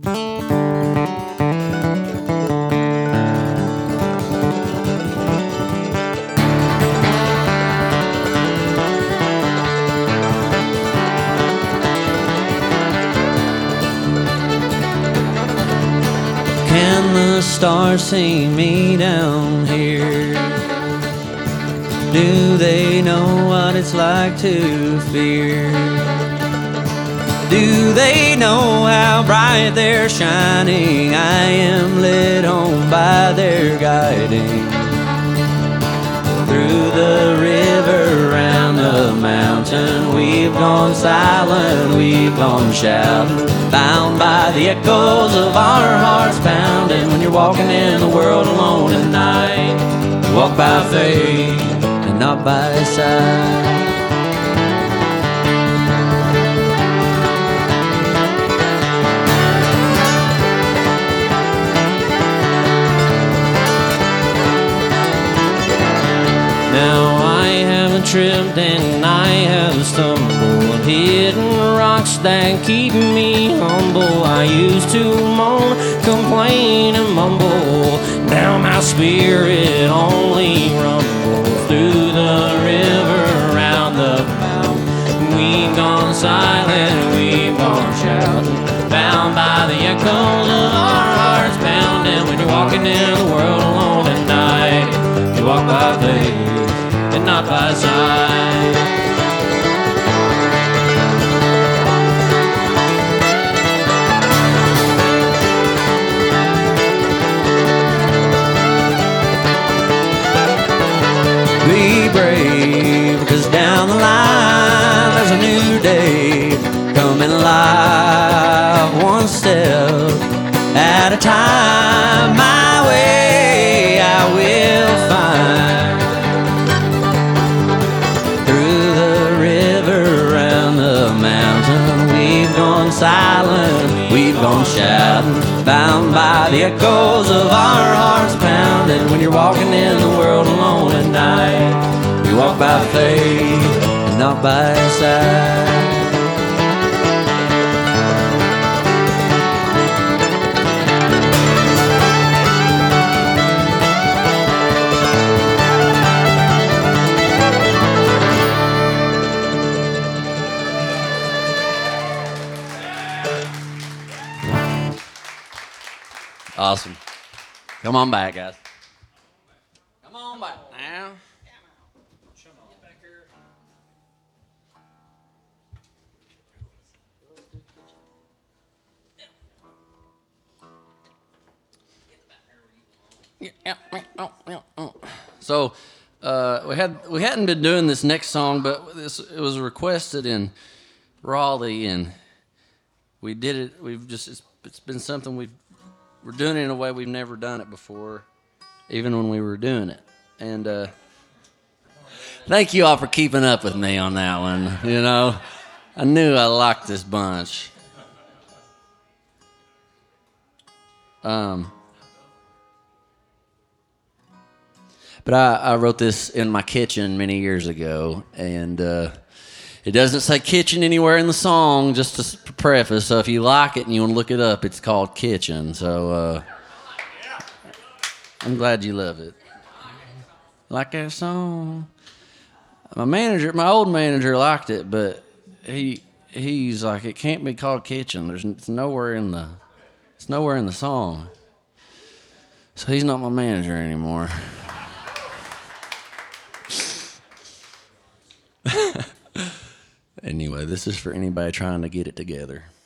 Can the stars see me down here? Do they know what it's like to fear? Do they know how bright they're shining? I am led home by their guiding. Through the river, round the mountain, we've gone silent, we've gone shouting, bound by the echoes of our hearts pounding. When you're walking in the world alone at night, you walk by faith and not by sight. Now I haven't tripped and I have stumbled, hitting rocks that keep me humble. I used to moan, complain and mumble. Now my spirit only rumbles through the river, around the mountain. We've gone silent, we've gone shouting, bound by the echoes of our hearts pounding. When you're walking in the world alone at night, you walk by faith and not by sight. Be brave, 'cause down the line there's a new day coming alive, one step at a time. My way I will find. We've gone silent, we've gone shouting, bound by the echoes of our hearts pounding. When you're walking in the world alone at night, you walk by faith and not by sight. Awesome. Come on back, guys. Come on back now. Get back here. So we hadn't been doing this next song, but it was requested in Raleigh, and we did it. It's been something we're doing it in a way we've never done it before, even when we were doing it. And thank you all for keeping up with me on that one. You know, I knew I liked this bunch. But I wrote this in my kitchen many years ago, and it doesn't say kitchen anywhere in the song, just to preface. So if you like it and you want to look it up, it's called Kitchen. So I'm glad you love it. Like that song? My old manager liked it, but he's like, it can't be called Kitchen. It's nowhere in the song. So he's not my manager anymore. Anyway, this is for anybody trying to get it together.